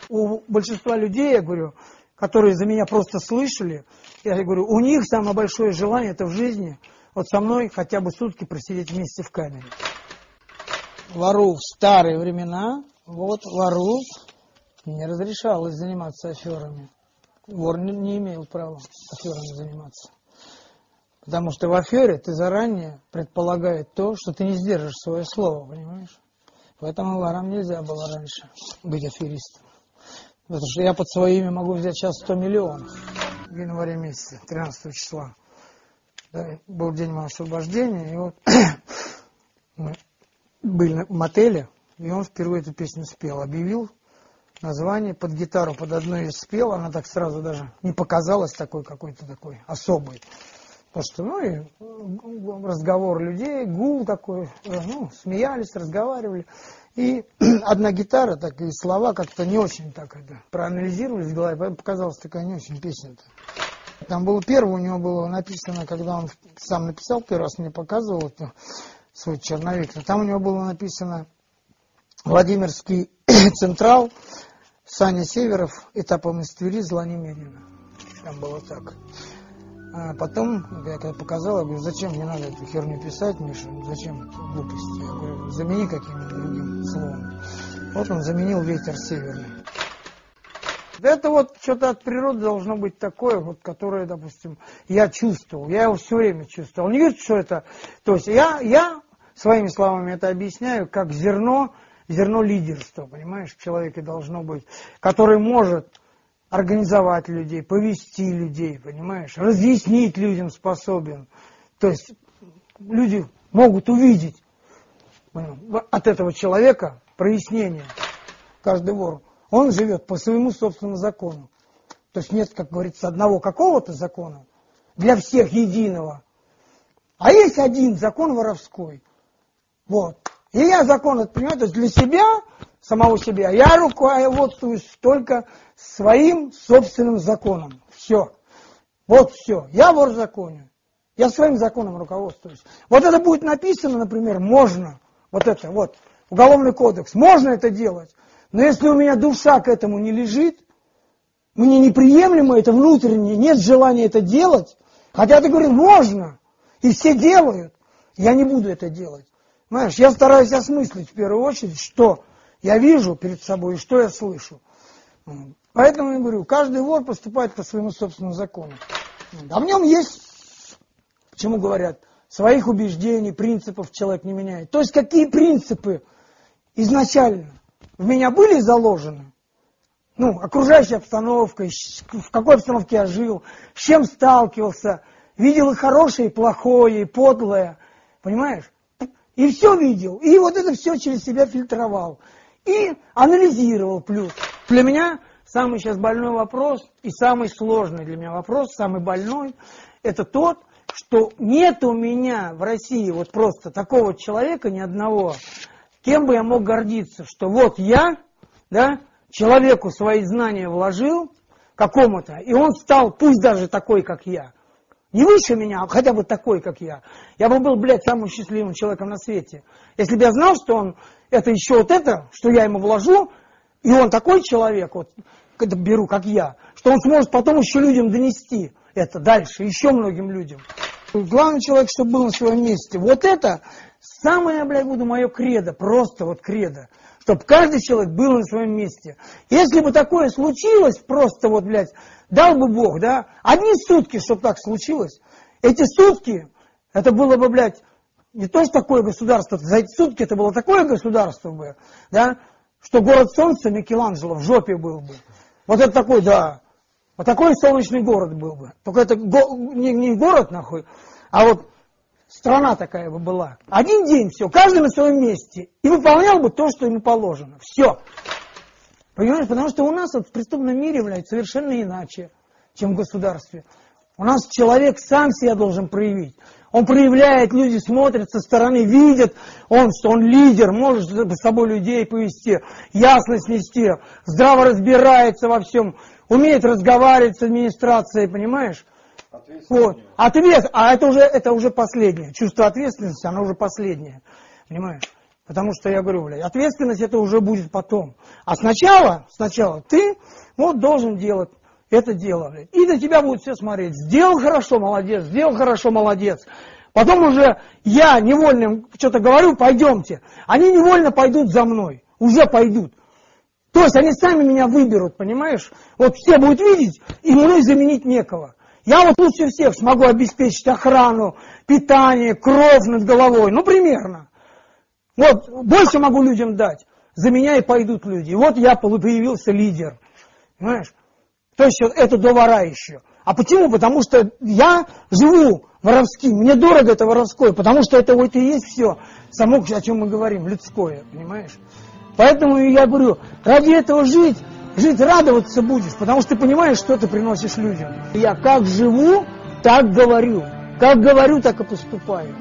у большинства людей, я говорю, которые за меня просто слышали, я говорю, у них самое большое желание это в жизни, вот со мной хотя бы сутки просидеть вместе в камере. Вору в старые времена, вот вору не разрешалось заниматься аферами. Вор не имел права аферами заниматься. Потому что в афере ты заранее предполагает то, что ты не сдержишь свое слово, понимаешь? Поэтому ворам нельзя было раньше быть аферистом. Потому что я под свое имя могу взять сейчас 100 миллионов в январе месяце, 13 числа. Да, был день моего освобождения, и вот мы были в мотеле, и он впервые эту песню спел, объявил название под гитару, под одну из спел, она так сразу даже не показалась такой какой-то такой особой. Потому что, ну и разговор людей, гул такой, ну, смеялись, разговаривали. И одна гитара, так и слова как-то не очень так это проанализировались в голове, поэтому показалась такая не очень песня-то. Там было первое, у него было написано, когда он сам написал, первый раз мне показывал это, свой черновик, там у него было написано Владимирский Централ, Саня Северов, этапом из Твери, зла немерено. Там было так. А потом, я когда показал, я говорю, зачем мне надо эту херню писать, Миша, зачем это глупости? Я говорю, замени каким-нибудь другим словом. Вот он заменил ветер северный. Это вот что-то от природы должно быть такое, вот, которое, допустим, я чувствовал, я его все время чувствовал. Не говорит, что это... То есть я своими словами это объясняю, как зерно лидерства, понимаешь, в человеке должно быть, который может организовать людей, повести людей, понимаешь, разъяснить людям способен. То есть люди могут увидеть от этого человека прояснение. Каждый вор, он живет по своему собственному закону. То есть нет, как говорится, одного какого-то закона для всех единого. А есть один закон воровской. Вот. И я закон этот понимаю, то есть для себя, самого себя, я руководствуюсь только своим собственным законом. Все. Вот все. Я вор в законе. Я своим законом руководствуюсь. Вот это будет написано, например, можно. Вот это вот. Уголовный кодекс. Можно это делать. Но если у меня душа к этому не лежит, мне неприемлемо это внутреннее, нет желания это делать, хотя ты говоришь, можно, и все делают, я не буду это делать. Понимаешь, я стараюсь осмыслить в первую очередь, что я вижу перед собой и что я слышу. Поэтому я говорю, каждый вор поступает по своему собственному закону. А в нем есть, почему говорят, своих убеждений, принципов человек не меняет. То есть какие принципы изначально в меня были заложены, ну, окружающая обстановка, в какой обстановке я жил, с чем сталкивался, видел и хорошее, и плохое, и подлое, понимаешь? И все видел, и вот это все через себя фильтровал, и анализировал плюс. Для меня самый сейчас больной вопрос, и самый сложный для меня вопрос, самый больной, это тот, что нет у меня в России вот просто такого человека, ни одного, кем бы я мог гордиться, что вот я, да, человеку свои знания вложил, какому-то, и он стал, пусть даже такой, как я, не выше меня, а хотя бы такой, как я. Я бы был, блядь, самым счастливым человеком на свете. Если бы я знал, что он, это еще вот это, что я ему вложу, и он такой человек, вот, когда беру, как я, что он сможет потом еще людям донести это дальше, еще многим людям. Главный человек, чтобы был на своем месте. Вот это самое, блядь, буду мое кредо, просто вот кредо. Чтобы каждый человек был на своем месте. Если бы такое случилось, просто вот, блядь, дал бы Бог, да, одни сутки, чтобы так случилось, эти сутки, это было бы, блядь, не то, что такое государство, за эти сутки это было такое государство бы, да, что город солнца Микеланджело в жопе был бы. Вот это такой, да, вот такой солнечный город был бы. Только это не город, нахуй, а вот страна такая бы была. Один день, все, каждый на своем месте. И выполнял бы то, что ему положено. Все. Понимаешь, потому что у нас вот в преступном мире, блядь, совершенно иначе, чем в государстве. У нас человек сам себя должен проявить. Он проявляет, люди смотрят со стороны, видят, что он лидер, может с собой людей повести, ясность нести, здраво разбирается во всем, умеет разговаривать с администрацией, понимаешь? Вот. А это уже последнее. Чувство ответственности, оно уже последнее. Понимаешь? Потому что я говорю, блядь, ответственность это уже будет потом. А сначала ты вот должен делать это дело, блядь. И на тебя будут все смотреть. Сделал хорошо, молодец, сделал хорошо, молодец. Потом уже я невольно им что-то говорю, пойдемте. Они невольно пойдут за мной. Уже пойдут. То есть они сами меня выберут, понимаешь? Вот все будут видеть, и мной заменить некого. Я вот лучше всех смогу обеспечить охрану, питание, кровь над головой. Ну, примерно. Вот, больше могу людям дать. За меня и пойдут люди. И вот я появился лидер. Понимаешь? То есть это до вора еще. А почему? Потому что я живу воровским. Мне дорого это воровское, потому что это вот и есть все. Само, о чем мы говорим, людское. Понимаешь? Поэтому я говорю, ради этого жить радоваться будешь, потому что ты понимаешь, что ты приносишь людям. Я как живу, так говорю. Как говорю, так и поступаю.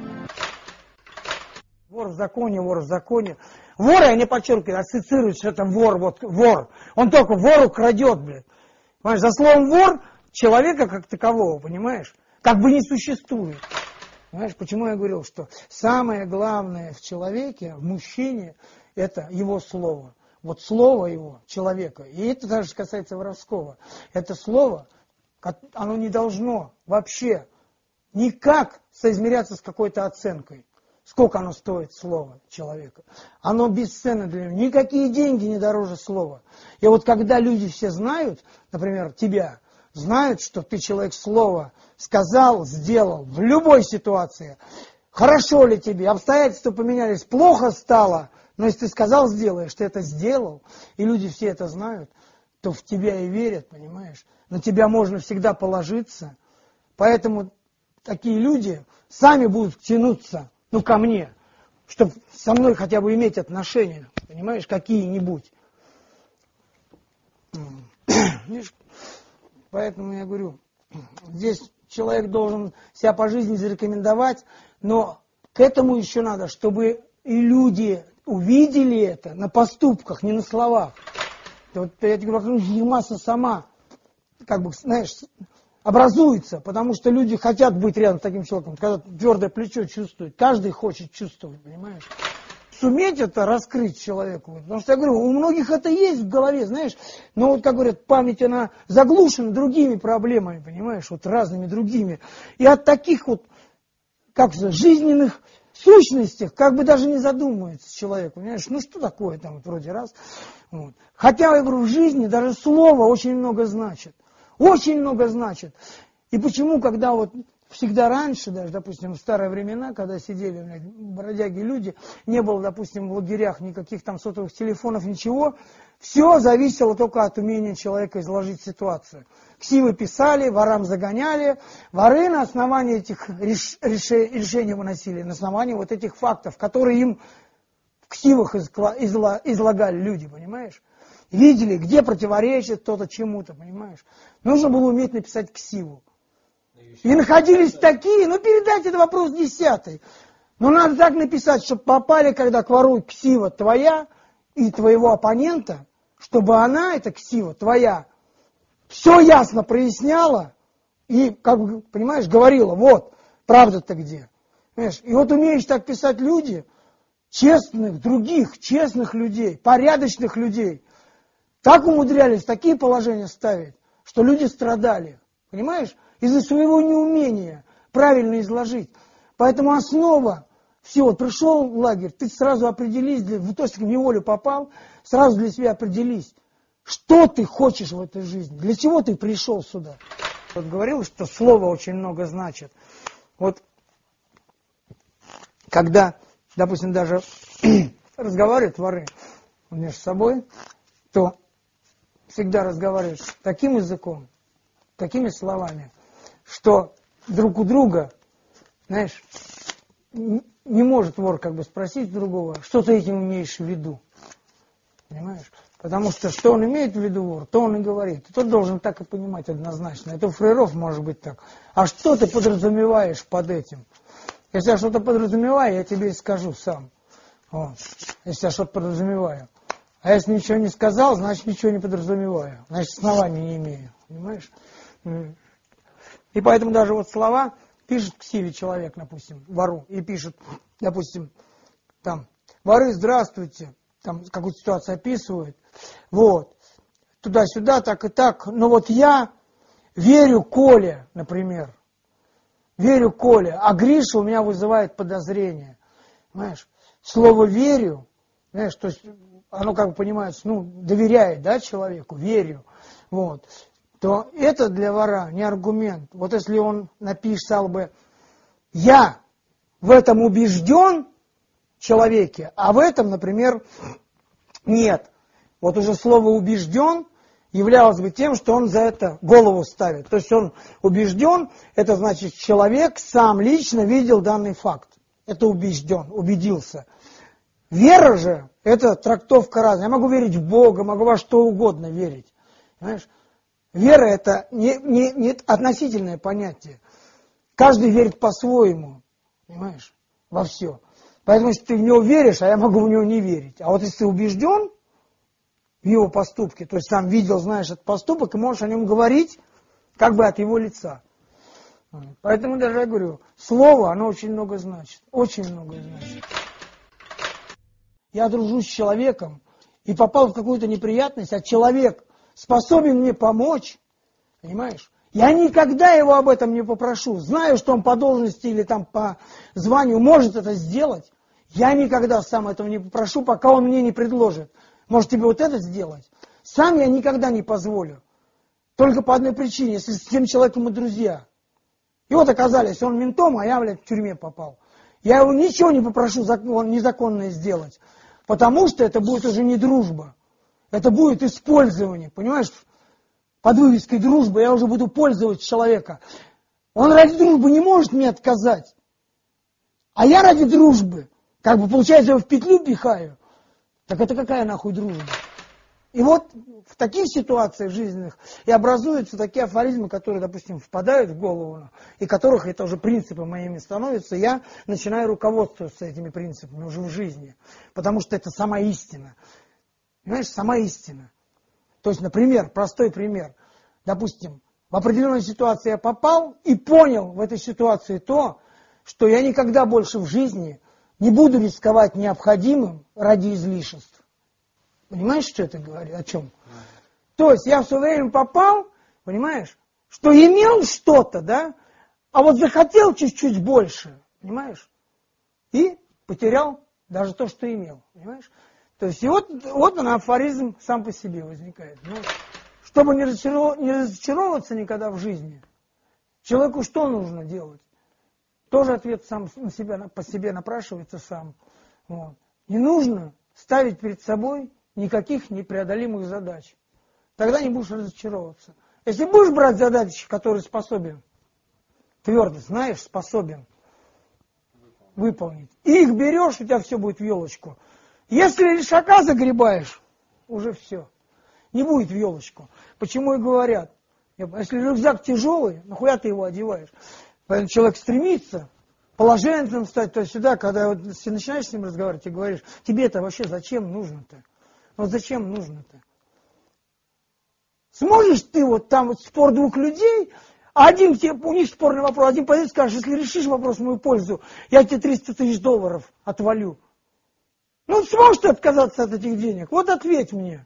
Вор в законе, вор в законе. Вора, я не подчеркиваю, ассоциируют, что это вор, вот вор. Он только вору крадет, блядь. Понимаешь, за словом вор человека как такового, понимаешь, как бы не существует. Понимаешь, почему я говорил, что самое главное в человеке, в мужчине, это его слово. Вот слово его, человека. И это даже касается воровского. Это слово, оно не должно вообще никак соизмеряться с какой-то оценкой. Сколько оно стоит, слово человека. Оно бесценно для него. Никакие деньги не дороже слова. И вот когда люди все знают, например, тебя, знают, что ты человек слова сказал, сделал в любой ситуации. Хорошо ли тебе, обстоятельства поменялись, плохо стало, но если ты сказал, сделаешь, ты это сделал, и люди все это знают, то в тебя и верят, понимаешь? На тебя можно всегда положиться. Поэтому такие люди сами будут тянуться, ко мне, чтобы со мной хотя бы иметь отношения, понимаешь, какие-нибудь. Поэтому я говорю, здесь человек должен себя по жизни зарекомендовать, но к этому еще надо, чтобы и люди увидели это на поступках, не на словах. Вот я тебе говорю, масса сама, как бы, знаешь, образуется, потому что люди хотят быть рядом с таким человеком, когда твердое плечо чувствует, каждый хочет чувствовать, понимаешь? Суметь это раскрыть человеку, потому что я говорю, у многих это есть в голове, знаешь, но вот, как говорят, память, она заглушена другими проблемами, понимаешь, вот разными другими. И от таких вот, как сказать, жизненных сущностях, как бы даже не задумывается человек, понимаешь, ну что такое там вот вроде раз. Вот. Хотя, я говорю, в жизни даже слово очень много значит. Очень много значит. И почему, когда вот всегда раньше, даже, допустим, в старые времена, когда сидели бродяги люди, не было, допустим, в лагерях никаких там сотовых телефонов, ничего, все зависело только от умения человека изложить ситуацию. Ксивы писали, ворам загоняли, воры на основании этих решений выносили, на основании вот этих фактов, которые им в ксивах излагали люди, понимаешь? Видели, где противоречит кто-то чему-то, понимаешь? Нужно было уметь написать ксиву. И находились такие, передать это вопрос 10. Но надо так написать, чтобы попали, когда к вору ксива твоя и твоего оппонента, чтобы она, эта ксива твоя, все ясно проясняла и, как бы, понимаешь, говорила, вот, правда-то где. Понимаешь? И вот умеешь так писать люди, честных, других, честных людей, порядочных людей, так умудрялись такие положения ставить, что люди страдали, понимаешь, из-за своего неумения правильно изложить. Поэтому основа, все, вот пришел в лагерь, ты сразу определись, в то, что в неволю попал, сразу для себя определись, что ты хочешь в этой жизни, для чего ты пришел сюда. Вот говорил, что слово очень много значит. Вот когда, допустим, даже разговаривают воры между собой, то всегда разговариваешь таким языком, такими словами, что друг у друга, знаешь, не может вор как бы спросить другого, что ты этим имеешь в виду. Понимаешь? Потому что он имеет в виду вор, то он и говорит. И тот должен так и понимать однозначно. Это у фрейров может быть так. А что ты подразумеваешь под этим? Если я что-то подразумеваю, я тебе и скажу сам. Вот. Если я что-то подразумеваю. А если ничего не сказал, значит ничего не подразумеваю. Значит оснований не имею. Понимаешь? И поэтому даже вот слова пишет к силе человек, допустим, вору, и пишет, допустим, там, воры, здравствуйте, там какую-то ситуацию описывают, вот, туда-сюда, так и так, но вот я верю Коле, например, верю Коле, а Гриша у меня вызывает подозрение, понимаешь, слово «верю», знаешь, то есть оно, как бы понимается, ну, доверяет, да, человеку, верю, вот, то это для вора не аргумент. Вот если он написал бы «я в этом убежден человеке», а в этом, например, нет. Вот уже слово «убежден» являлось бы тем, что он за это голову ставит. То есть он убежден, это значит, человек сам лично видел данный факт. Это убежден, убедился. Вера же, это трактовка разная. Я могу верить в Бога, могу во что угодно верить. Понимаешь? Вера это не относительное понятие. Каждый верит по-своему. Понимаешь? Во все. Поэтому, если ты в него веришь, а я могу в него не верить. А вот если ты убежден в его поступке, то есть сам видел, знаешь этот поступок, и можешь о нем говорить, как бы от его лица. Поэтому даже я говорю, слово, оно очень много значит. Очень много значит. Я дружу с человеком и попал в какую-то неприятность, а человек способен мне помочь, понимаешь? Я никогда его об этом не попрошу. Знаю, что он по должности или там по званию может это сделать. Я никогда сам этого не попрошу, пока он мне не предложит. Может тебе вот это сделать? Сам я никогда не позволю. Только по одной причине, если с тем человеком мы друзья. И вот оказались, он ментом, а я, блядь, в тюрьме попал. Я его ничего не попрошу незаконное сделать. Потому что это будет уже не дружба. Это будет использование, понимаешь? Под вывеской дружбы я уже буду пользовать человека. Он ради дружбы не может мне отказать. А я ради дружбы, как бы, получается, его в петлю пихаю. Так это какая нахуй дружба? И вот в таких ситуациях жизненных и образуются такие афоризмы, которые, допустим, впадают в голову, и которых это уже принципы моими становятся, я начинаю руководствоваться этими принципами уже в жизни. Потому что это сама истина. Понимаешь, сама истина. То есть, например, простой пример. Допустим, в определенной ситуации я попал и понял в этой ситуации то, что я никогда больше в жизни не буду рисковать необходимым ради излишеств. Понимаешь, что это говорит? О чем? То есть я в свое время попал, понимаешь, что имел что-то, да, а вот захотел чуть-чуть больше, понимаешь, и потерял даже то, что имел, понимаешь. То есть и вот он афоризм сам по себе возникает. Ну, чтобы не разочаровываться никогда в жизни, человеку что нужно делать? Тоже ответ сам на себя, по себе напрашивается сам. Вот. Не нужно ставить перед собой никаких непреодолимых задач. Тогда не будешь разочаровываться. Если будешь брать задачи, которые способен, твердо знаешь, способен выполнить, и их берешь, у тебя все будет в елочку. Если лишака загребаешь, уже все. Не будет в елочку. Почему и говорят, если рюкзак тяжелый, нахуя ты его одеваешь? Поэтому человек стремится положенцем стать, то есть сюда, когда вот, если начинаешь с ним разговаривать и говоришь, тебе это вообще зачем нужно-то? Вот зачем нужно-то? Сможешь ты вот там вот спор двух людей, а один тебе, у них спорный вопрос, один пойдет и скажет, если решишь вопрос в мою пользу, я тебе 300 тысяч долларов отвалю. Ну, сможешь ты отказаться от этих денег? Вот ответь мне.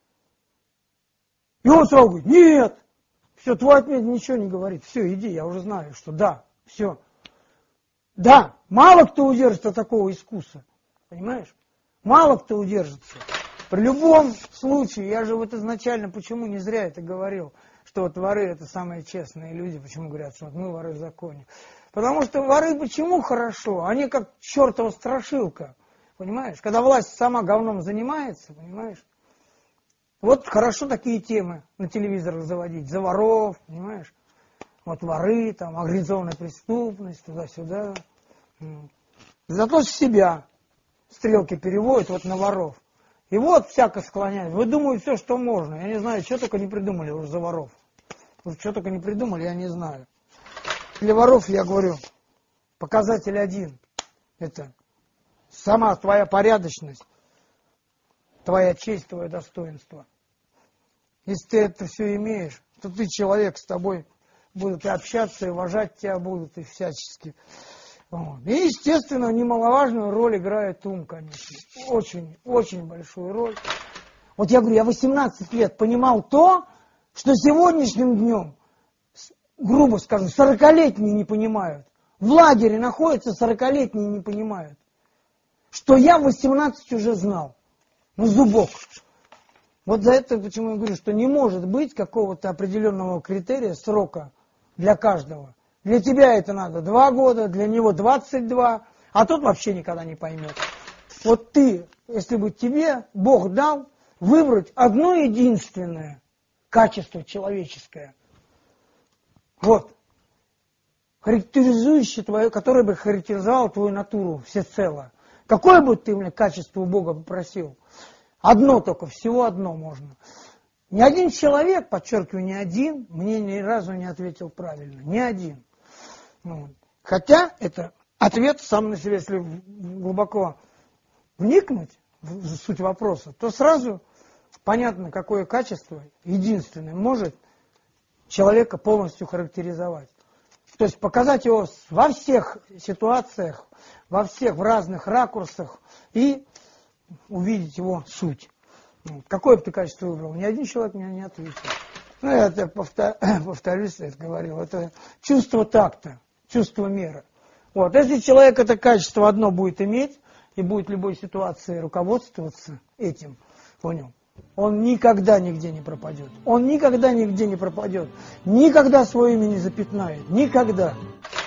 И он сразу говорит, нет. Все, твой ответ ничего не говорит. Все, иди, я уже знаю, что да, все. Да, мало кто удержится от такого искуса. Понимаешь? Мало кто удержится. При любом случае, я же вот изначально, почему не зря это говорил, что вот воры это самые честные люди, почему говорят, что вот мы воры в законе. Потому что воры почему хорошо? Они как чертова страшилка. Понимаешь? Когда власть сама говном занимается, понимаешь? Вот хорошо такие темы на телевизорах заводить. За воров, понимаешь? Вот воры, там, организованная преступность, туда-сюда. Зато с себя стрелки переводят вот на воров. И вот всяко склоняют. Вы думаете все, что можно. Я не знаю, что только не придумали уже за воров. Вот что только не придумали, я не знаю. Для воров, я говорю, показатель один. Это сама твоя порядочность, твоя честь, твое достоинство. Если ты это все имеешь, то ты человек, с тобой будут и общаться, и уважать тебя будут, и всячески. Вот. И, естественно, немаловажную роль играет ум, конечно. Очень, очень большую роль. Вот я говорю, я 18 лет понимал то, что сегодняшним днем, грубо скажу, 40-летние не понимают. В лагере находятся 40-летние не понимают. Что я в 18 уже знал. Ну, зубок. Вот за это, почему я говорю, что не может быть какого-то определенного критерия, срока для каждого. Для тебя это надо 2 года, для него 22, а тот вообще никогда не поймет. Вот ты, если бы тебе Бог дал выбрать одно единственное качество человеческое, вот, характеризующее твое, которое бы характеризовало твою натуру всецело, какое бы ты мне качество у Бога попросил? Одно только, всего одно можно. Ни один человек, подчеркиваю, ни один, мне ни разу не ответил правильно. Ни один. Вот. Хотя это ответ сам на себя, если глубоко вникнуть в суть вопроса, то сразу понятно, какое качество единственное может человека полностью характеризовать. То есть показать его во всех ситуациях, в разных ракурсах и увидеть его суть. Какое бы ты качество выбрал? Ни один человек мне не ответил. Ну, я это повторюсь, я это говорил. Это чувство такта, чувство меры. Вот. Если человек это качество одно будет иметь, и будет в любой ситуации руководствоваться этим, понял? Он никогда нигде не пропадет. Он никогда нигде не пропадет. Никогда свое имя не запятнает. Никогда.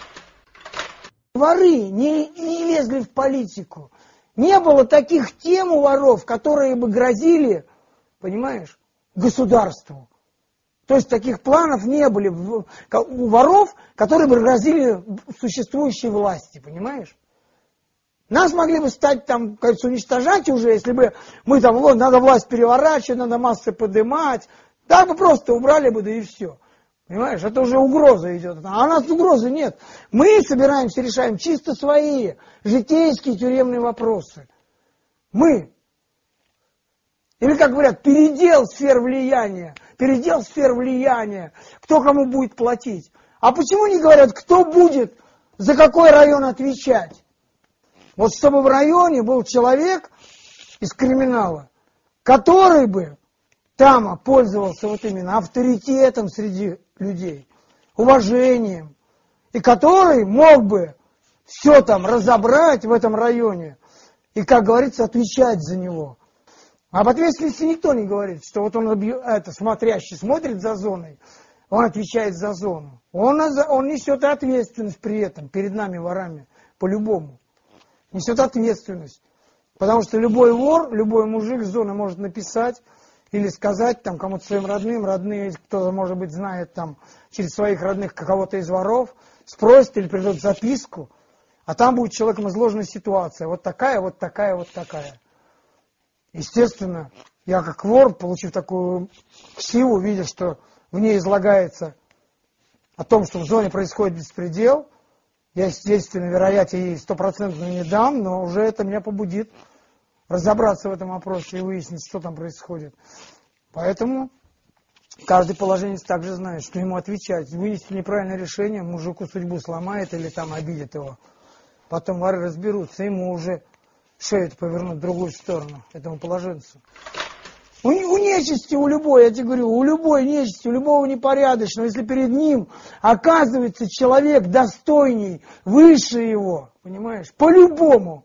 Воры не лезли в политику. Не было таких тем у воров, которые бы грозили, понимаешь, государству. То есть таких планов не были у воров, которые бы грозили существующей власти, понимаешь? Нас могли бы стать там, кажется, уничтожать уже, если бы мы там, вот, надо власть переворачивать, надо массы поднимать. Так бы просто убрали бы, да и все. Понимаешь, это уже угроза идет. А у нас угрозы нет. Мы собираемся, решаем чисто свои житейские тюремные вопросы. Мы. Или, как говорят, передел сфер влияния. Передел сфер влияния. Кто кому будет платить. А почему не говорят, кто будет за какой район отвечать? Вот чтобы в районе был человек из криминала, который бы там пользовался вот именно авторитетом среди людей, уважением, и который мог бы все там разобрать в этом районе и, как говорится, отвечать за него. Об ответственности никто не говорит, что вот он смотрящий смотрит за зоной, он отвечает за зону. Он несет ответственность при этом перед нами, ворами, по-любому. Несет ответственность. Потому что любой вор, любой мужик с зоны может написать или сказать там кому-то своим родным, родные, кто-то, может быть, знает там через своих родных кого-то из воров, спросит или придет записку, а там будет человеком изложена ситуация. Вот такая, вот такая, вот такая. Естественно, я как вор, получив такую силу, видя, что в ней излагается о том, что в зоне происходит беспредел, я, естественно, вероятно, ей 100% не дам, но уже это меня побудит разобраться в этом вопросе и выяснить, что там происходит. Поэтому каждый положенец также знает, что ему отвечать. Вынести неправильное решение, мужику судьбу сломает или там обидит его. Потом воры разберутся, ему уже шею повернуть в другую сторону, этому положенцу. У нечисти, у любой, я тебе говорю, у любой нечисти, у любого непорядочного, если перед ним оказывается человек достойней, выше его, понимаешь, по-любому,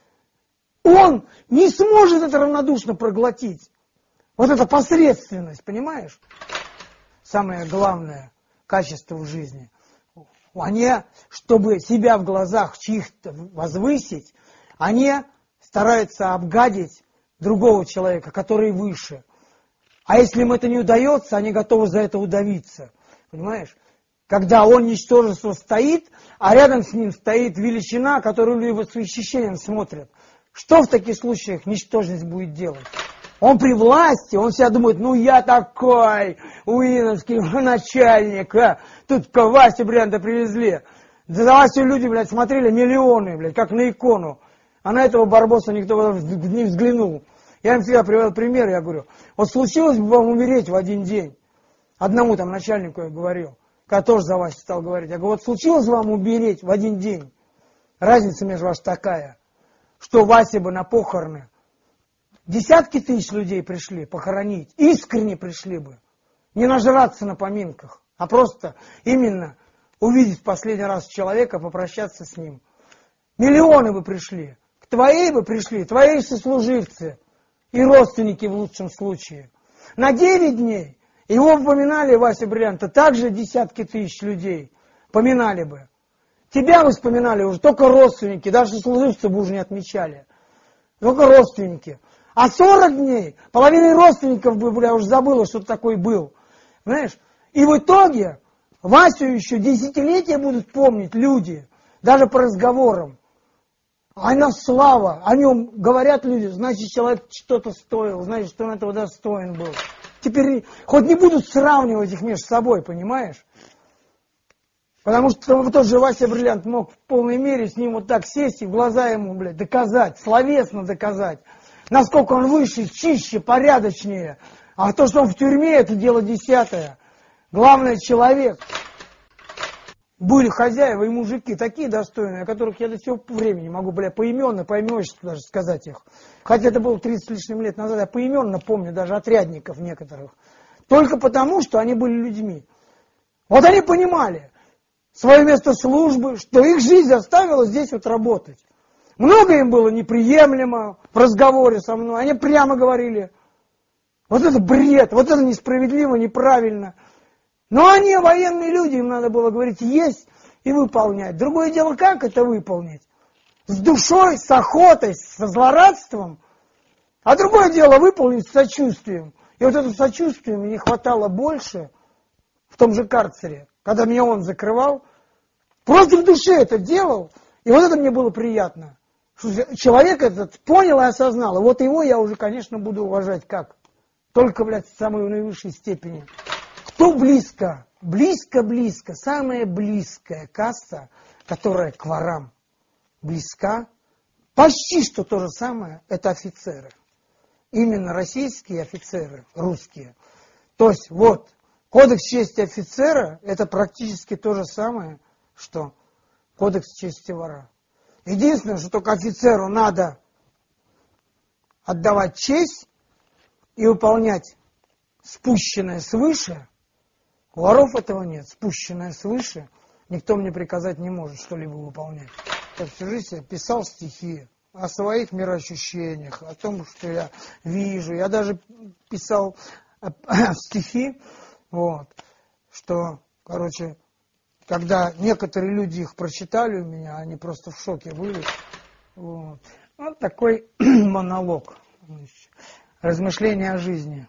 он не сможет это равнодушно проглотить. Вот эта посредственность, понимаешь? Самое главное качество в жизни. Они, чтобы себя в глазах чьих-то возвысить, они стараются обгадить другого человека, который выше. А если им это не удается, они готовы за это удавиться. Понимаешь? Когда он ничтожество стоит, а рядом с ним стоит величина, которую люди с восхищением смотрят. Что в таких случаях ничтожность будет делать? Он при власти, он себя думает, ну я такой, уиновский начальник, тут к Васе бренда привезли. За Васю люди, блядь, смотрели миллионы, блядь, как на икону. А на этого Барбоса никто не взглянул. Я им всегда привел пример, я говорю, вот случилось бы вам умереть в один день. Одному там начальнику я говорил, когда тоже за Васю стал говорить. Я говорю, вот случилось вам умереть в один день. Разница между вас такая, что Вася бы на похороны десятки тысяч людей пришли похоронить, искренне пришли бы. Не нажраться на поминках, а просто именно увидеть в последний раз человека, попрощаться с ним. Миллионы бы пришли. К твоей бы пришли, твои сослуживцы и родственники в лучшем случае. На 9 дней его поминали, Вася Бриллианта, также десятки тысяч людей поминали бы. Тебя бы вспоминали уже только родственники, даже сослуживцы бы уже не отмечали. Только родственники. А 40 дней половина родственников бы, бля, уже забыла, что такой был. Знаешь? И в итоге Васю еще десятилетия будут помнить люди, даже по разговорам. Она слава, о нем говорят люди, значит, человек что-то стоил, значит, что он этого достоин был. Теперь хоть не будут сравнивать их между собой, понимаешь? Потому что тот же Вася Бриллиант мог в полной мере с ним вот так сесть и в глаза ему, блядь, доказать, словесно доказать, насколько он выше, чище, порядочнее. А то, что он в тюрьме, это дело десятое. Главное, человек. Были хозяева и мужики такие достойные, о которых я до сего времени могу, поименно, по имуществу даже сказать их. Хотя это было 30 с лишним лет назад, я поименно помню даже отрядников некоторых. Только потому, что они были людьми. Вот они понимали свое место службы, что их жизнь заставила здесь вот работать. Много им было неприемлемо в разговоре со мной. Они прямо говорили, вот это бред, вот это несправедливо, неправильно. Но они военные люди, им надо было говорить есть и выполнять. Другое дело, как это выполнить? С душой, с охотой, со злорадством. А другое дело выполнить с сочувствием. И вот это сочувствие мне хватало больше в том же карцере, когда меня он закрывал. Просто в душе это делал. И вот это мне было приятно. Что человек этот понял и осознал. И вот его я уже, конечно, буду уважать как? Только, блядь, в самой наивысшей степени. Кто близко? Близко-близко. Самая близкая каста, которая к ворам близка, почти что то же самое, это офицеры. Именно российские офицеры, русские. То есть вот, кодекс чести офицера, это практически то же самое, что кодекс чести вора. Единственное, что только офицеру надо отдавать честь и выполнять спущенное свыше. У воров этого нет. Спущенное свыше никто мне приказать не может что-либо выполнять. Я всю жизнь писал стихи о своих мироощущениях, о том, что я вижу. Я даже писал стихи, вот, что, короче, когда некоторые люди их прочитали у меня, они просто в шоке были. Вот такой монолог. Размышления о жизни.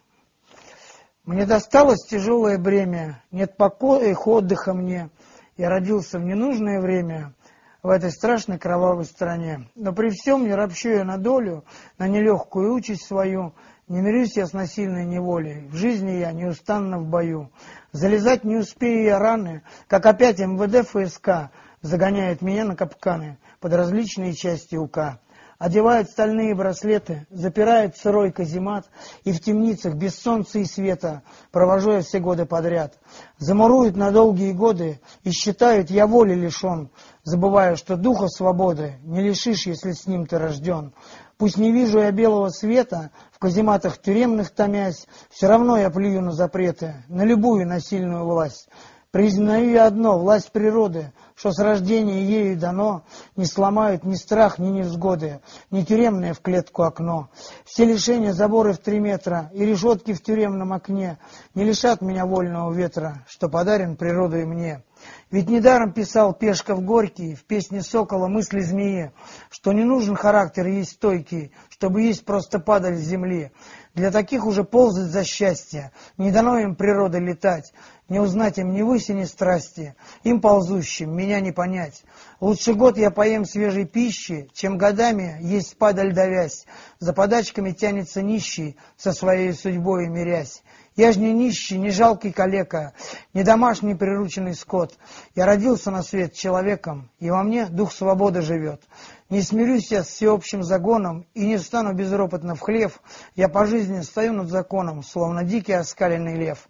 Мне досталось тяжелое бремя, нет покоя и отдыха мне. Я родился в ненужное время в этой страшной кровавой стране. Но при всем не ропщу я на долю, на нелегкую участь свою. Не мирюсь я с насильной неволей, в жизни я неустанно в бою. Залезать не успею я раны, как опять МВД ФСК загоняет меня на капканы под различные части УК. Одевают стальные браслеты, запирают в сырой каземат, и в темницах без солнца и света провожу я все годы подряд. Замуруют на долгие годы и считают, я воли лишен, забывая, что духа свободы не лишишь, если с ним ты рожден. Пусть не вижу я белого света, в казематах тюремных томясь, все равно я плюю на запреты, на любую насильную власть. Признаю я одно, власть природы, что с рождения ею дано, не сломают ни страх, ни невзгоды, ни тюремное в клетку окно. Все лишения, заборы в 3 метра и решетки в тюремном окне не лишат меня вольного ветра, что подарен природой мне. Ведь недаром писал Пешков Горький в песне Сокола «Мысли змеи», что не нужен характер есть стойкий, чтобы есть просто падаль с земли. Для таких уже ползать за счастье, не дано им природы летать, не узнать им ни выси, ни страсти, им ползущим меня не понять. Лучше год я поем свежей пищи, чем годами есть падаль давясь, за подачками тянется нищий, со своей судьбой мирясь. Я ж не нищий, не жалкий калека, не домашний прирученный скот. Я родился на свет человеком, и во мне дух свободы живет. Не смирюсь я с всеобщим загоном и не встану безропотно в хлев. Я по жизни стою над законом, словно дикий оскаленный лев.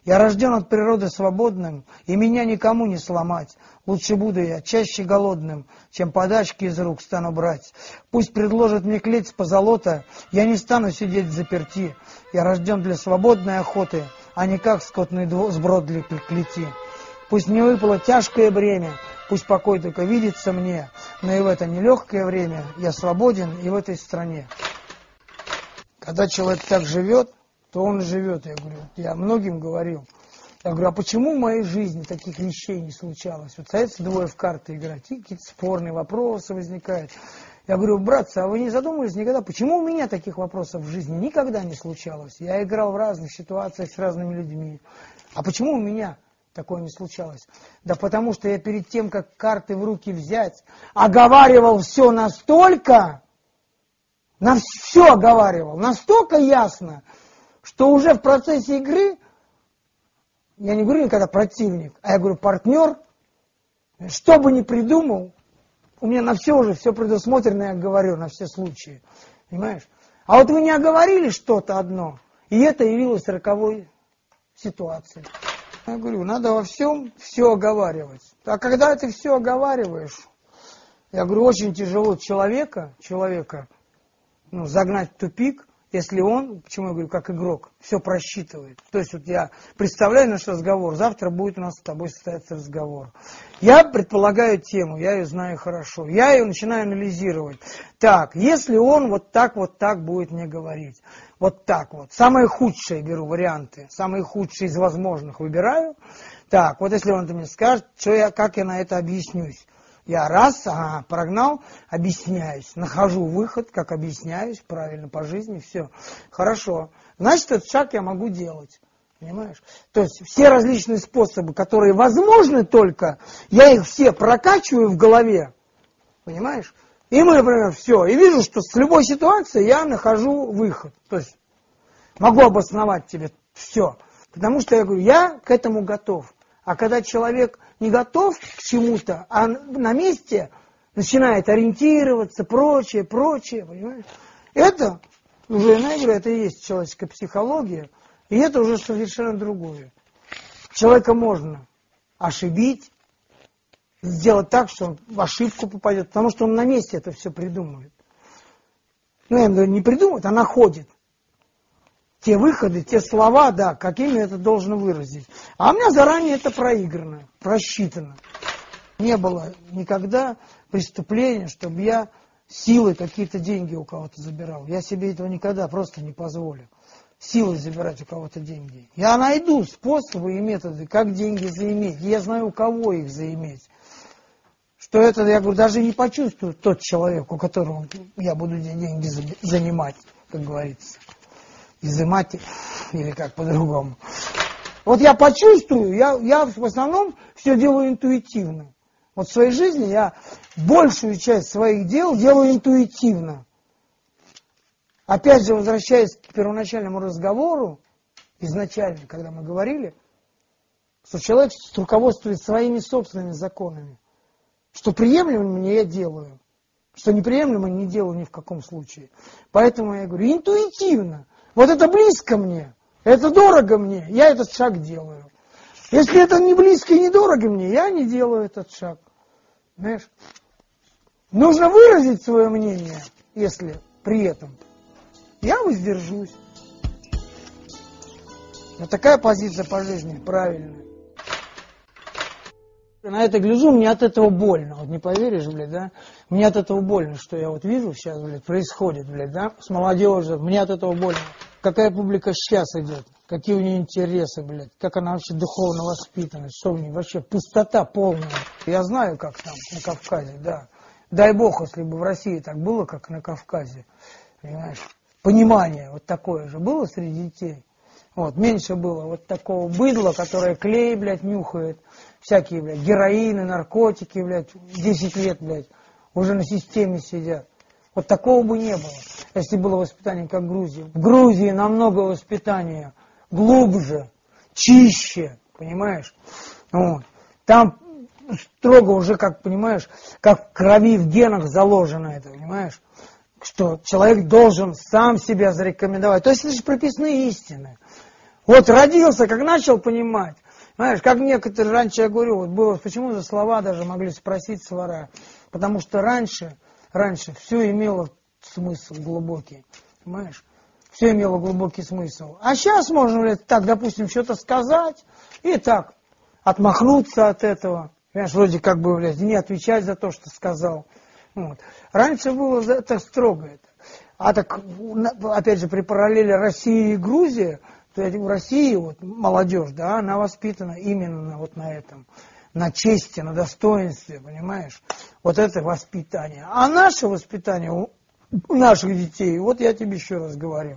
Я рожден от природы свободным, и меня никому не сломать. Лучше буду я чаще голодным, чем подачки из рук стану брать. Пусть предложат мне клеть позолота, я не стану сидеть взаперти. Я рожден для свободной охоты, а не как скотный сброд для клети. Пусть мне выпало тяжкое бремя, пусть покой только видится мне, но и в это нелегкое время я свободен и в этой стране. Когда человек так живет, то он и живет. Я говорю, я многим говорил. Я говорю, а почему в моей жизни таких вещей не случалось? Вот садятся двое в карты играть, и какие-то спорные вопросы возникают. Я говорю, братцы, а вы не задумывались никогда, почему у меня таких вопросов в жизни никогда не случалось? Я играл в разных ситуациях с разными людьми. А почему у меня такое не случалось? Да потому что я перед тем, как карты в руки взять, оговаривал все настолько, все оговаривал, настолько ясно, что уже в процессе игры, я не говорю никогда противник, а я говорю партнер, что бы ни придумал, у меня на все уже, все предусмотрено, я говорю, на все случаи. Понимаешь? А вот вы не оговорили что-то одно, и это явилось роковой ситуацией. Я говорю, надо во всем все оговаривать. А когда ты все оговариваешь, я говорю, очень тяжело человека загнать в тупик, если он, почему я говорю, как игрок, все просчитывает. То есть вот я представляю наш разговор, завтра будет у нас с тобой состояться разговор. Я предполагаю тему, я ее знаю хорошо, я ее начинаю анализировать. Так, если он вот так будет мне говорить, вот так вот, самые худшие беру варианты, самые худшие из возможных выбираю. Так, вот если он мне скажет, как я на это объяснюсь. Я прогнал, объясняюсь, нахожу выход, как объясняюсь, правильно, по жизни, все. Хорошо. Значит, этот шаг я могу делать. Понимаешь? То есть все различные способы, которые возможны только, я их все прокачиваю в голове. Понимаешь? И мы, например, все. И вижу, что с любой ситуации я нахожу выход. То есть могу обосновать тебе все. Потому что я говорю, я к этому готов. А когда человек не готов к чему-то, а на месте начинает ориентироваться, прочее, понимаешь? Это уже, я говорю, это и есть человеческая психология, и это уже совершенно другое. Человека можно ошибить, сделать так, что он в ошибку попадет, потому что он на месте это все придумывает. Ну, я говорю, не придумывает, а находит. Те выходы, те слова, да, какими это должно выразить. А у меня заранее это проиграно, просчитано. Не было никогда преступления, чтобы я силой какие-то деньги у кого-то забирал. Я себе этого никогда просто не позволю. Силой забирать у кого-то деньги. Я найду способы и методы, как деньги заиметь. Я знаю, у кого их заиметь. Что это, я говорю, даже не почувствует тот человек, у которого я буду деньги занимать, как говорится. Изымать, или как по-другому. Вот я почувствую, я в основном все делаю интуитивно. Вот в своей жизни я большую часть своих дел делаю интуитивно. Опять же, возвращаясь к первоначальному разговору, изначально, когда мы говорили, что человек руководствуется своими собственными законами. Что приемлемо мне, я делаю. Что неприемлемо, не делаю ни в каком случае. Поэтому я говорю, интуитивно. Вот это близко мне, это дорого мне, я этот шаг делаю. Если это не близко и не дорого мне, я не делаю этот шаг. Знаешь? Нужно выразить свое мнение, если при этом я воздержусь. Вот такая позиция по жизни правильная. На это гляжу, мне от этого больно. Вот не поверишь, блядь, да? Мне от этого больно, что я вот вижу сейчас, блядь, происходит, блядь, да? С молодежью, мне от этого больно. Какая публика сейчас идет, какие у нее интересы, блядь, как она вообще духовно воспитана, что у нее вообще пустота полная. Я знаю, как там на Кавказе, да. Дай бог, если бы в России так было, как на Кавказе, понимаешь? Понимание вот такое же было среди детей. Вот, меньше было вот такого быдла, которое клей, блядь, нюхает, всякие, блядь, героины, наркотики, блядь, 10 лет, блядь, уже на системе сидят. Вот такого бы не было, если было воспитание, как в Грузии. В Грузии намного воспитания глубже, чище, понимаешь? Вот. Там строго уже, как, понимаешь, как в крови, в генах заложено это, понимаешь? Что человек должен сам себя зарекомендовать. То есть это же прописные истины. Вот родился, как начал понимать. Знаешь, как некоторые, раньше я говорю, вот было, почему за слова даже могли спросить свара. Потому что раньше все имело смысл глубокий. Понимаешь? Все имело глубокий смысл. А сейчас можно так, допустим, что-то сказать и так отмахнуться от этого. Понимаешь, вроде как бы, не отвечать за то, что сказал. Вот. Раньше было это строго. Это. А так, опять же, при параллели России и Грузии, то в России вот, молодежь, да, она воспитана именно вот на этом, на чести, на достоинстве, понимаешь? Вот это воспитание. А наше воспитание у наших детей, вот я тебе еще раз говорю,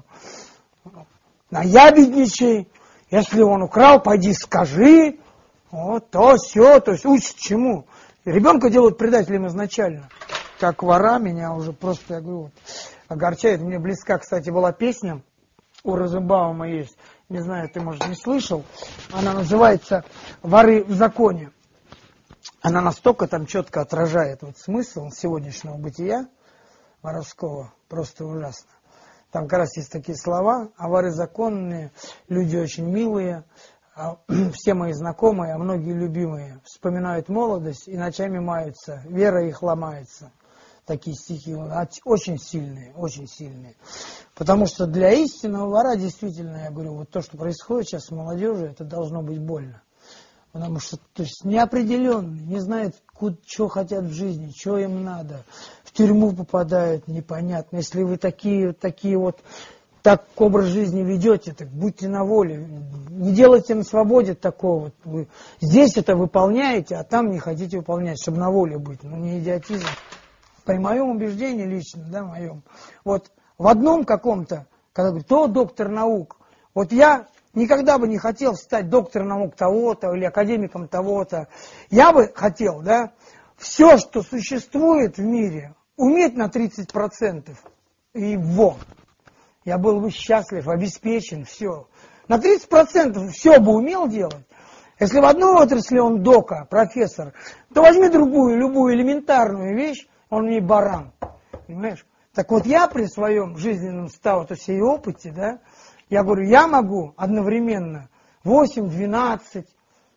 наябедничай, если он украл, пойди скажи, вот то, все, то есть учат чему. Ребенка делают предателем изначально. Как вора меня уже просто, я говорю, вот, огорчает. Мне близка, кстати, была песня у Розенбаума есть, не знаю, ты, может, не слышал, она называется «Воры в законе». Она настолько там четко отражает вот смысл сегодняшнего бытия воровского, просто ужасно. Там как раз есть такие слова: а воры законные, люди очень милые, все мои знакомые, а многие любимые вспоминают молодость и ночами маются, вера их ломается. Такие стихи очень сильные, очень сильные. Потому что для истинного вора действительно, я говорю, вот то, что происходит сейчас с молодежью, это должно быть больно. Потому что то есть, неопределенные, не знают, что хотят в жизни, что им надо. В тюрьму попадают, непонятно. Если вы такие вот так образ жизни ведете, так будьте на воле. Не делайте на свободе такого. Вот вы здесь это выполняете, а там не хотите выполнять, чтобы на воле быть. Ну, не идиотизм. При моем убеждении лично, да, моем, вот в одном каком-то, когда говорят, то доктор наук, вот я никогда бы не хотел стать доктором наук того-то или академиком того-то. Я бы хотел, да, все, что существует в мире, уметь на 30%. И во. Я был бы счастлив, обеспечен, все. На 30% все бы умел делать. Если в одной отрасли он дока, профессор, то возьми другую, любую элементарную вещь, он мне баран. Понимаешь? Так вот я при своем жизненном статусе и опыте, да, я говорю, я могу одновременно 8-12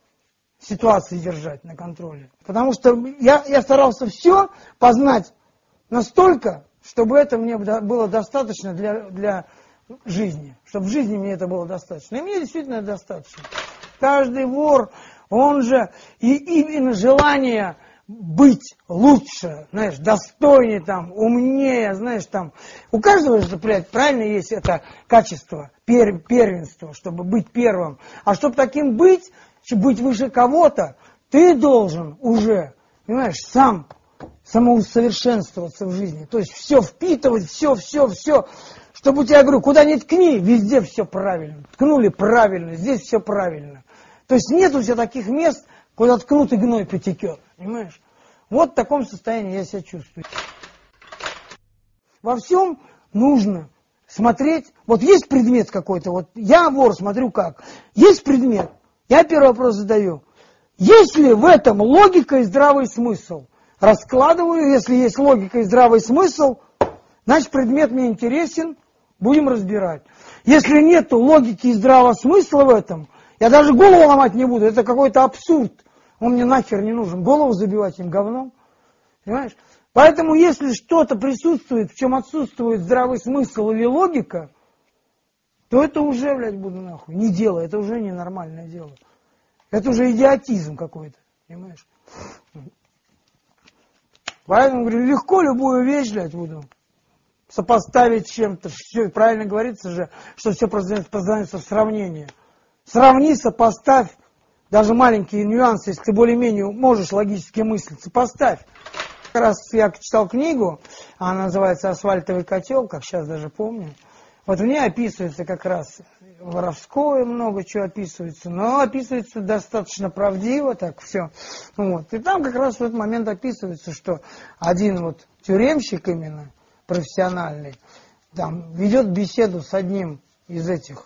ситуаций держать на контроле. Потому что я старался все познать настолько, чтобы это мне было достаточно для жизни. Чтобы в жизни мне это было достаточно. И мне действительно это достаточно. Каждый вор, он же, и именно желание быть лучше, знаешь, достойнее, там, умнее, знаешь, там. У каждого же, блядь, правильно есть это качество, первенство, чтобы быть первым. А чтобы таким быть, чтобы быть выше кого-то, ты должен уже, понимаешь, самоусовершенствоваться в жизни. То есть все впитывать, все. Чтобы у тебя, говорю, куда ни ткни, везде все правильно. Ткнули правильно, здесь все правильно. То есть нет у тебя таких мест, куда ткнут и гной потекет. Понимаешь? Вот в таком состоянии я себя чувствую. Во всем нужно смотреть. Вот есть предмет какой-то, вот я вор, смотрю как. Есть предмет, я первый вопрос задаю. Есть ли в этом логика и здравый смысл? Раскладываю, если есть логика и здравый смысл, значит предмет мне интересен, будем разбирать. Если нет логики и здравого смысла в этом, я даже голову ломать не буду, это какой-то абсурд. Он мне нахер не нужен, голову забивать им говном. Понимаешь? Поэтому если что-то присутствует, в чем отсутствует здравый смысл или логика, то это уже, блядь, буду нахуй. Не дело, это уже ненормальное дело. Это уже идиотизм какой-то. Понимаешь? Поэтому, говорю, легко любую вещь, блядь, буду сопоставить с чем-то. Все, правильно говорится же, что все познается в сравнении. Сравни, сопоставь. Даже маленькие нюансы, если ты более-менее можешь логически мыслить, сопоставь. Как раз я читал книгу, она называется «Асфальтовый котел», как сейчас даже помню. Вот в ней описывается как раз воровское, много чего описывается, но описывается достаточно правдиво, так все. Вот. И там как раз в этот момент описывается, что один вот тюремщик именно, профессиональный, там ведет беседу с одним из этих,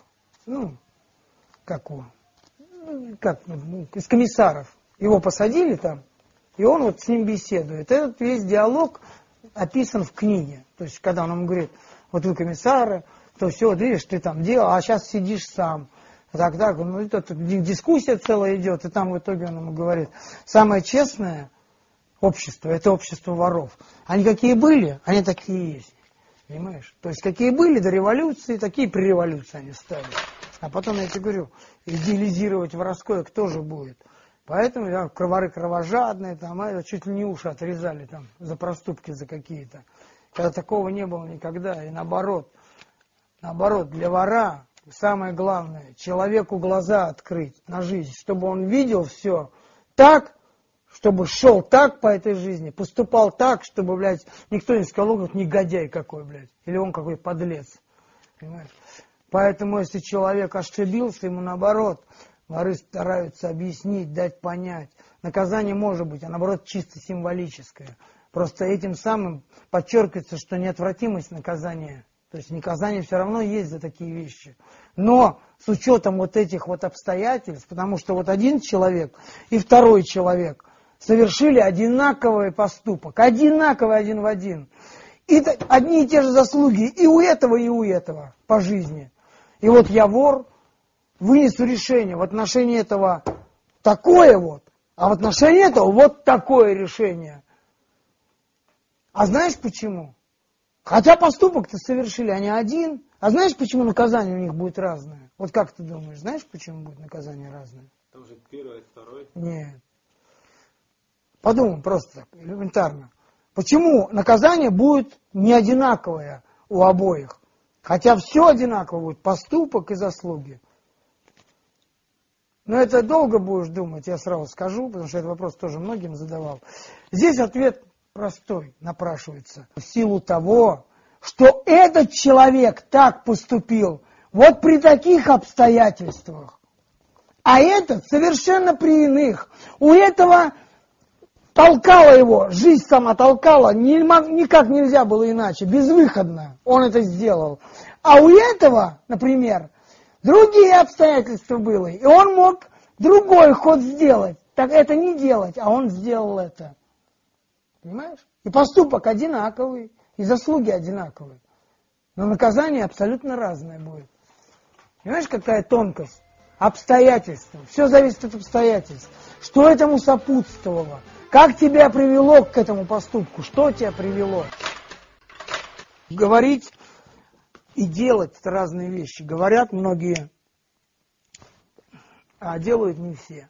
из комиссаров. Его посадили там, и он вот с ним беседует. Этот весь диалог описан в книге. То есть, когда он ему говорит, вот вы комиссары, то все, видишь, ты там делал, а сейчас сидишь сам. Так, ну это дискуссия целая идет, и там в итоге он ему говорит, самое честное общество, это общество воров. Они какие были, они такие и есть. Понимаешь? То есть какие были до революции, такие при революции они стали. А потом, я тебе говорю, идеализировать воровское кто же будет? Поэтому воры кровожадные, там, чуть ли не уши отрезали там, за проступки за какие-то. Когда такого не было никогда. И наоборот, для вора самое главное, человеку глаза открыть на жизнь, чтобы он видел все так, чтобы шел так по этой жизни, поступал так, чтобы, блядь, никто не сказал, вот негодяй какой, блядь, или он какой подлец. Понимаешь? Поэтому, если человек ошибился, ему наоборот, воры стараются объяснить, дать понять. Наказание может быть, а наоборот чисто символическое. Просто этим самым подчеркивается, что неотвратимость наказания. То есть наказание все равно есть за такие вещи. Но с учетом вот этих вот обстоятельств, потому что вот один человек и второй человек совершили одинаковый поступок, одинаковый один в один. И одни и те же заслуги и у этого по жизни. И вот я вор, вынесу решение в отношении этого такое вот, а в отношении этого вот такое решение. А знаешь почему? Хотя поступок-то совершили они один. А знаешь, почему наказание у них будет разное? Вот как ты думаешь, знаешь, почему будет наказание разное? Там же первое, второе. Нет. Подумай просто так, элементарно. Почему наказание будет не одинаковое у обоих? Хотя все одинаково будет, поступок и заслуги. Но это долго будешь думать, я сразу скажу, потому что этот вопрос тоже многим задавал. Здесь ответ простой напрашивается. В силу того, что этот человек так поступил, вот при таких обстоятельствах, а этот совершенно при иных. У этого толкала его, жизнь сама толкала, никак нельзя было иначе, безвыходно он это сделал. А у этого, например, другие обстоятельства были, и он мог другой ход сделать, так это не делать, а он сделал это. Понимаешь? И поступок одинаковый, и заслуги одинаковые. Но наказание абсолютно разное будет. Понимаешь, какая тонкость? Обстоятельства. Все зависит от обстоятельств. Что этому сопутствовало? Как тебя привело к этому поступку? Что тебя привело? Говорить и делать – это разные вещи. Говорят многие, а делают не все.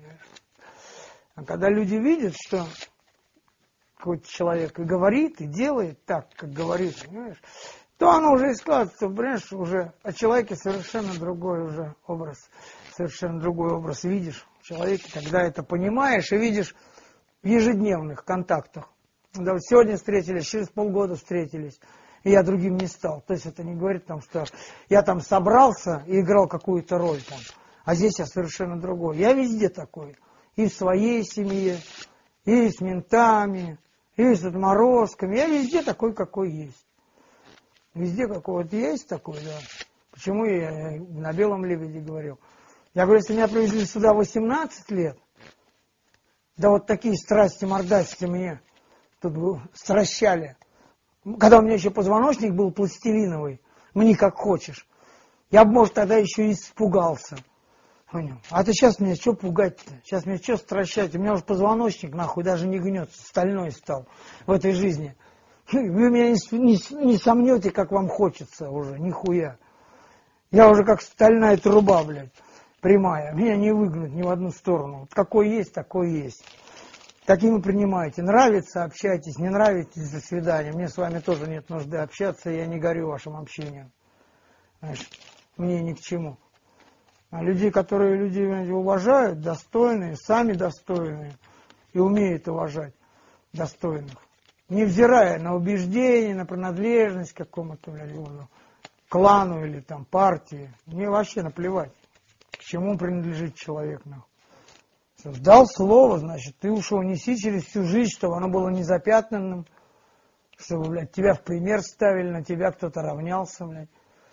А когда люди видят, что какой-то человек и говорит, и делает так, как говорит, понимаешь, то оно уже и складывается, понимаешь, уже о человеке совершенно другой уже образ, совершенно другой образ видишь в человеке, тогда это понимаешь и видишь в ежедневных контактах. Да, вот сегодня встретились, через полгода встретились, и я другим не стал. То есть это не говорит, там, что я там собрался и играл какую-то роль, там, а здесь я совершенно другой. Я везде такой, и в своей семье, и с ментами, и с отморозками. Я везде такой, какой есть. Везде какой вот есть такой, да. Почему я на белом лебеде говорил? Я говорю, если меня привезли сюда 18 лет, да вот такие страсти, мордасти мне тут стращали. Когда у меня еще позвоночник был пластилиновый, мне как хочешь. Я бы, может, тогда еще и испугался. Понял? А ты сейчас меня что пугать-то? Сейчас меня что стращать? У меня уже позвоночник нахуй даже не гнется, стальной стал в этой жизни. Вы меня не сомнете, как вам хочется уже, нихуя. Я уже как стальная труба, блядь, прямая. Меня не выгнуть ни в одну сторону. Вот какой есть, такой есть. Таким и принимайте. Нравится, общайтесь, не нравитесь, до свидания. Мне с вами тоже нет нужды общаться, я не горю вашим общением. Знаешь, мне ни к чему. А людей, которые люди уважают, достойные, сами достойные, и умеют уважать достойных. Невзирая на убеждения, на принадлежность к какому-то клану или там партии. Мне вообще наплевать, к чему принадлежит человек. Дал слово, значит, ты ушел, неси через всю жизнь, чтобы оно было незапятнанным, чтобы, блядь, тебя в пример ставили, на тебя кто-то равнялся, блядь.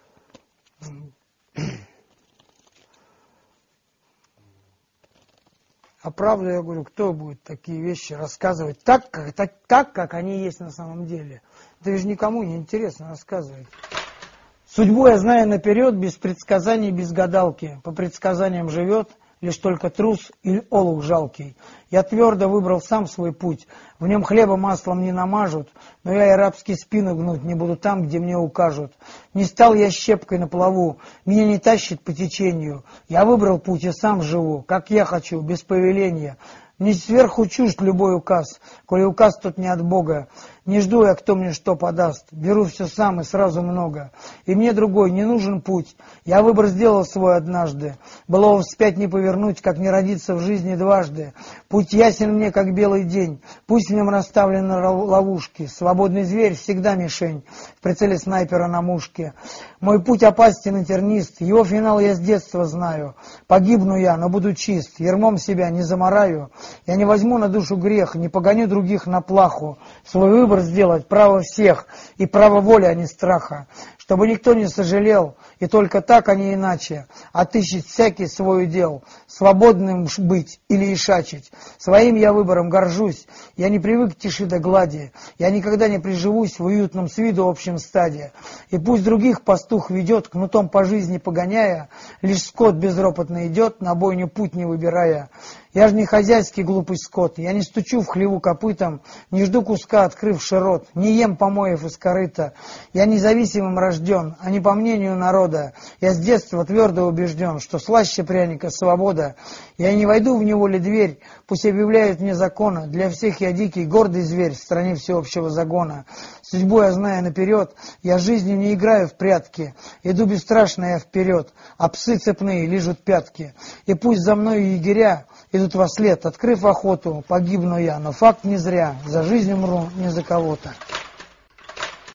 А правда, я говорю, кто будет такие вещи рассказывать так, как они есть на самом деле? Это же никому не интересно рассказывать. Судьбу я знаю наперед, без предсказаний, без гадалки. По предсказаниям живет лишь только трус или олух жалкий. Я твердо выбрал сам свой путь, в нем хлеба маслом не намажут, но я и рабски спину гнуть не буду там, где мне укажут. Не стал я щепкой на плаву, меня не тащит по течению. Я выбрал путь и сам живу, как я хочу, без повеления. Мне сверху чужд любой указ, коли указ тот не от Бога. Не жду я, кто мне что подаст, беру все сам и сразу много. И мне другой не нужен путь, я выбор сделал свой однажды. Былого вспять не повернуть, как не родиться в жизни дважды. Путь ясен мне, как белый день, пусть в нем расставлены ловушки. Свободный зверь всегда мишень, в прицеле снайпера на мушке. Мой путь опасен и тернист, его финал я с детства знаю. Погибну я, но буду чист, ярмом себя не замараю. Я не возьму на душу грех, не погоню других на плаху. Свой выбор сделать право всех, и право воли, а не страха. Чтобы никто не сожалел, и только так, а не иначе, отыщет всякий свой удел, свободным быть или ишачить. Своим я выбором горжусь, я не привык к тиши да глади, я никогда не приживусь в уютном с виду общем стаде. И пусть других пастух ведет, кнутом по жизни погоняя, лишь скот безропотно идет, на бойню путь не выбирая. Я же не хозяйский глупый скот, я не стучу в хлеву копытом, не жду куска, открывши рот, не ем помоев из корыта. Я независимым рожден, а не по мнению народа. Я с детства твердо убежден, что слаще пряника свобода. Я не войду в неволе дверь, пусть объявляют мне закона. Для всех я дикий, гордый зверь в стране всеобщего загона. Судьбу я знаю наперед, я жизнью не играю в прятки. Иду бесстрашно я вперед, а псы цепные лижут пятки. И пусть за мной егеря идут во след, открыв охоту, погибну я, но факт не зря, за жизнь умру не за кого-то.